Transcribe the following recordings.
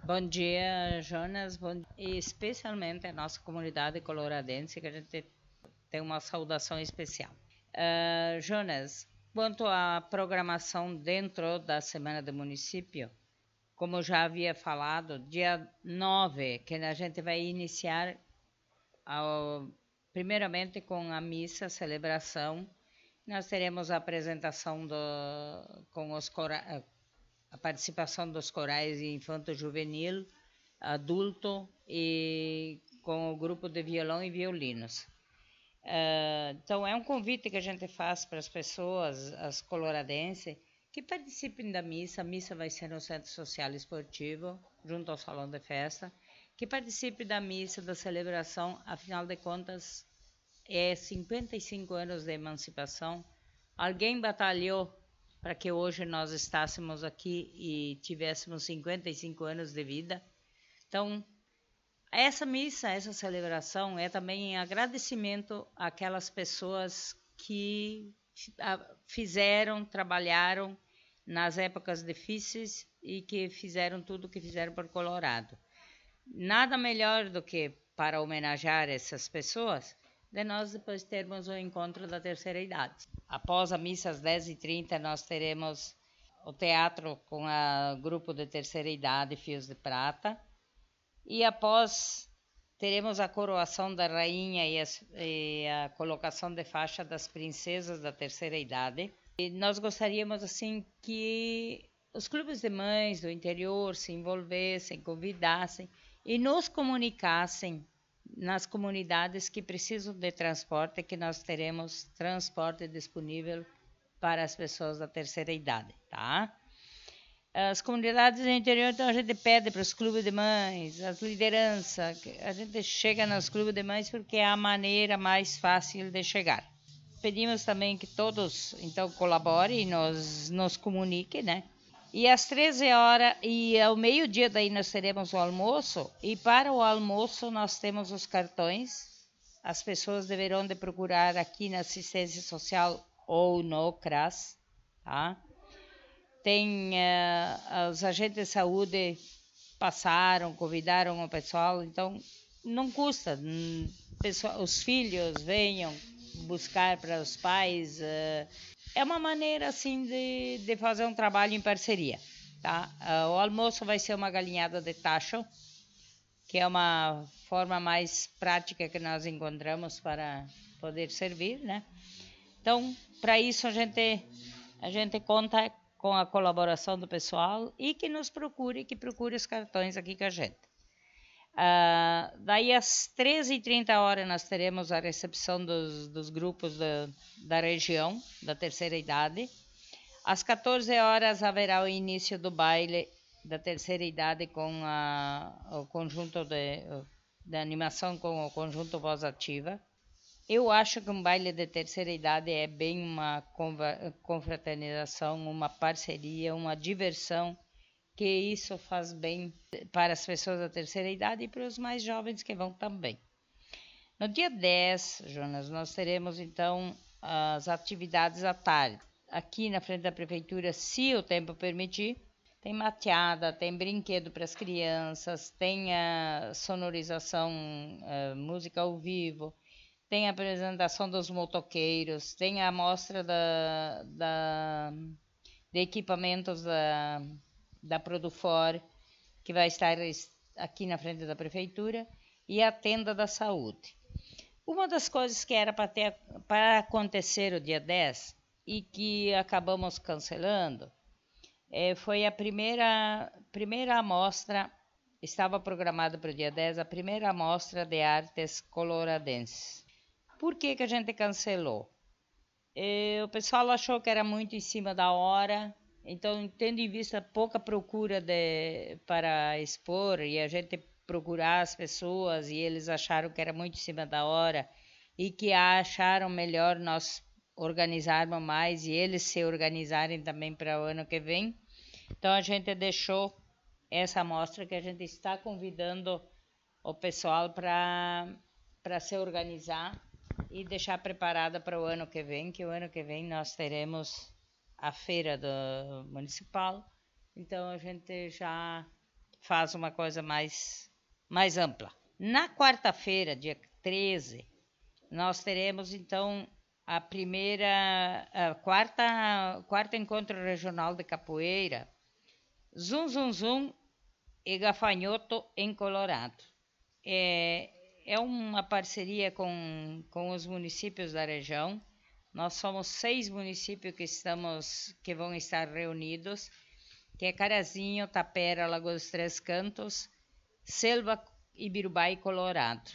Bom dia, Jonas, e especialmente a nossa comunidade coloradense, que a gente tem uma saudação especial. Jonas, quanto à programação dentro da Semana do Município, como já havia falado, dia 9, que a gente vai iniciar primeiramente com a missa, a celebração. Nós teremos a apresentação com a participação dos corais infanto-juvenil, adulto e com o grupo de violão e violinos. Então, é um convite que a gente faz para as pessoas, as coloradenses, que participem da missa. A missa vai ser no Centro Social e Esportivo, junto ao Salão de Festa. Que participe da missa, da celebração, afinal de contas, é 55 anos de emancipação. Alguém batalhou para que hoje nós estássemos aqui e tivéssemos 55 anos de vida. Então, essa missa, essa celebração é também em agradecimento àquelas pessoas que fizeram, trabalharam nas épocas difíceis e que fizeram tudo o que fizeram por Colorado. Nada melhor do que para homenagear essas pessoas, de nós depois termos o encontro da terceira idade. Após a missa às 10h30, nós teremos o teatro com o grupo de terceira idade, Fios de Prata. E após, teremos a coroação da rainha e a colocação de faixa das princesas da terceira idade. E nós gostaríamos, assim, que os clubes de mães do interior se envolvessem, convidassem e nos comunicassem nas comunidades que precisam de transporte, que nós teremos transporte disponível para as pessoas da terceira idade, tá? As comunidades do interior, então a gente pede para os clubes de mães, as lideranças, a gente chega nos clubes de mães porque é a maneira mais fácil de chegar. Pedimos também que todos, então, colaborem e nos comuniquem, né? E às 13 horas e ao meio-dia daí nós teremos o almoço, e para o almoço nós temos os cartões. As pessoas deverão de procurar aqui na assistência social ou no CRAS, tá? Tem os agentes de saúde passaram, convidaram o pessoal, então não custa, os filhos venham buscar para os pais, é uma maneira assim de fazer um trabalho em parceria, tá? O almoço vai ser uma galinhada de tacho, que é uma forma mais prática que nós encontramos para poder servir, né? Então, para isso a gente conta com a colaboração do pessoal e que procure os cartões aqui com a gente. Daí às 13h30 nós teremos a recepção dos grupos da região, da terceira idade. Às 14 horas haverá o início do baile da terceira idade com o conjunto de animação com o conjunto Voz Ativa. Eu acho que um baile de terceira idade é bem uma confraternização, uma parceria, uma diversão, que isso faz bem para as pessoas da terceira idade e para os mais jovens que vão também. No dia 10, Jonas, nós teremos então as atividades à tarde. Aqui na frente da prefeitura, se o tempo permitir, tem mateada, tem brinquedo para as crianças, tem a sonorização, música ao vivo, tem a apresentação dos motoqueiros, tem a mostra de equipamentos da Produfor, que vai estar aqui na frente da prefeitura, e a tenda da saúde. Uma das coisas que era para acontecer o dia 10 e que acabamos cancelando foi a primeira amostra, estava programada para o dia 10, a primeira amostra de artes coloradenses. Por que a gente cancelou? O pessoal achou que era muito em cima da hora, então, tendo em vista pouca procura para expor e a gente procurar as pessoas, e eles acharam que era muito em cima da hora e que acharam melhor nós organizarmos mais e eles se organizarem também para o ano que vem. Então, a gente deixou essa amostra, que a gente está convidando o pessoal para se organizar e deixar preparada para o ano que vem, que o ano que vem nós teremos a feira municipal. Então a gente já faz uma coisa mais ampla. Na quarta-feira, dia 13, nós teremos então a quarta encontro regional de capoeira, Zum Zum Zum e Gafanhoto em Colorado. É uma parceria com os municípios da região. Nós somos 6 municípios que vão estar reunidos, que é Carazinho, Tapera, Lagoa dos Três Cantos, Selva, Ibirubá e Colorado.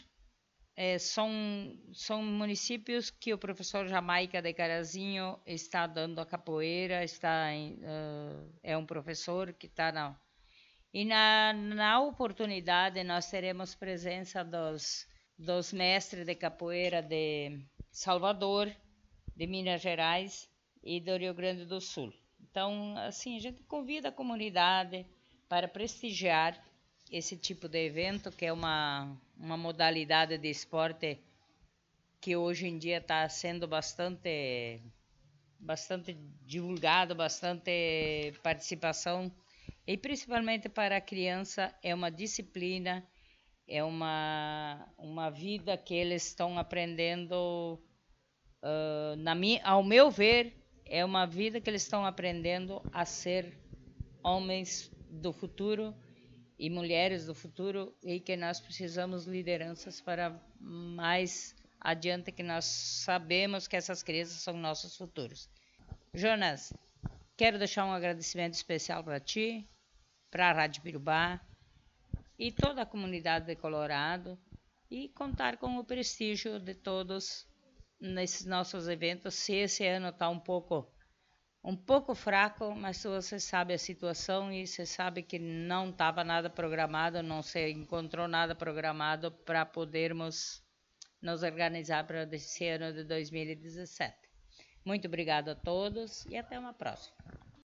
São municípios que o professor Jamaica de Carazinho está dando a capoeira, é um professor que está na... E na oportunidade nós teremos presença dos mestres de capoeira de Salvador, de Minas Gerais e do Rio Grande do Sul. Então, assim, a gente convida a comunidade para prestigiar esse tipo de evento, que é uma modalidade de esporte que hoje em dia está sendo bastante divulgado, bastante participação, e principalmente para a criança é uma disciplina, é uma vida que eles estão aprendendo, ao meu ver, é uma vida que eles estão aprendendo a ser homens do futuro e mulheres do futuro, e que nós precisamos lideranças para mais adiante, que nós sabemos que essas crianças são nossos futuros. Jonas, quero deixar um agradecimento especial para ti, para a Rádio Pirubá e toda a comunidade de Colorado, e contar com o prestígio de todos nesses nossos eventos. Se esse ano está um pouco fraco, mas você sabe a situação e você sabe que não estava nada programado, não se encontrou nada programado para podermos nos organizar para esse ano de 2017. Muito obrigado a todos e até uma próxima.